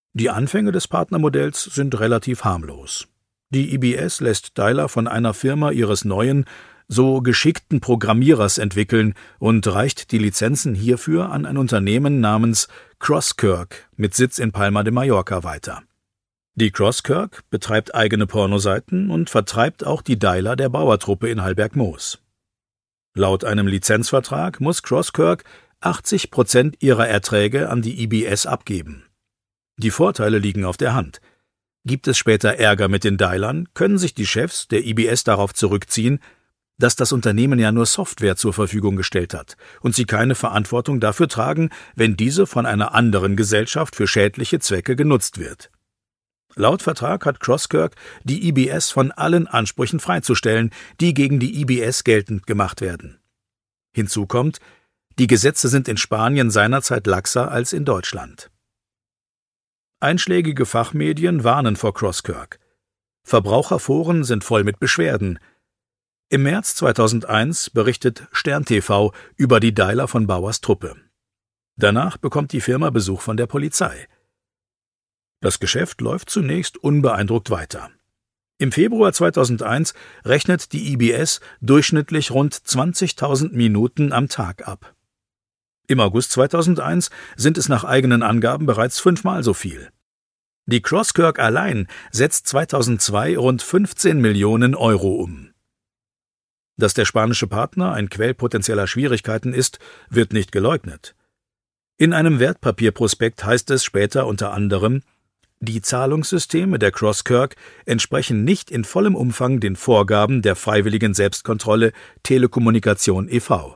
Die Anfänge des Partnermodells sind relativ harmlos. Die IBS lässt Dialer von einer Firma ihres neuen, so geschickten Programmierers entwickeln und reicht die Lizenzen hierfür an ein Unternehmen namens Crosskirk mit Sitz in Palma de Mallorca weiter. Die Crosskirk betreibt eigene Pornoseiten und vertreibt auch die Dialer der Bauertruppe in Hallbergmoos. Laut einem Lizenzvertrag muss Crosskirk 80% ihrer Erträge an die IBS abgeben. Die Vorteile liegen auf der Hand. Gibt es später Ärger mit den Dialern, können sich die Chefs der IBS darauf zurückziehen, dass das Unternehmen ja nur Software zur Verfügung gestellt hat und sie keine Verantwortung dafür tragen, wenn diese von einer anderen Gesellschaft für schädliche Zwecke genutzt wird. Laut Vertrag hat Crosskirk die IBS von allen Ansprüchen freizustellen, die gegen die IBS geltend gemacht werden. Hinzu kommt, die Gesetze sind in Spanien seinerzeit laxer als in Deutschland. Einschlägige Fachmedien warnen vor Crosskirk. Verbraucherforen sind voll mit Beschwerden. Im März 2001 berichtet Stern TV über die Dialer von Bauers Truppe. Danach bekommt die Firma Besuch von der Polizei. Das Geschäft läuft zunächst unbeeindruckt weiter. Im Februar 2001 rechnet die IBS durchschnittlich rund 20.000 Minuten am Tag ab. Im August 2001 sind es nach eigenen Angaben bereits 5-mal so viel. Die Crosskirk allein setzt 2002 rund 15 Millionen Euro um. Dass der spanische Partner ein Quell potenzieller Schwierigkeiten ist, wird nicht geleugnet. In einem Wertpapierprospekt heißt es später unter anderem: Die Zahlungssysteme der Crosskirk entsprechen nicht in vollem Umfang den Vorgaben der Freiwilligen Selbstkontrolle Telekommunikation e.V.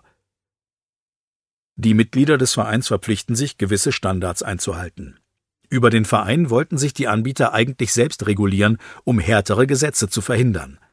Die Mitglieder des Vereins verpflichten sich, gewisse Standards einzuhalten. Über den Verein wollten sich die Anbieter eigentlich selbst regulieren, um härtere Gesetze zu verhindern.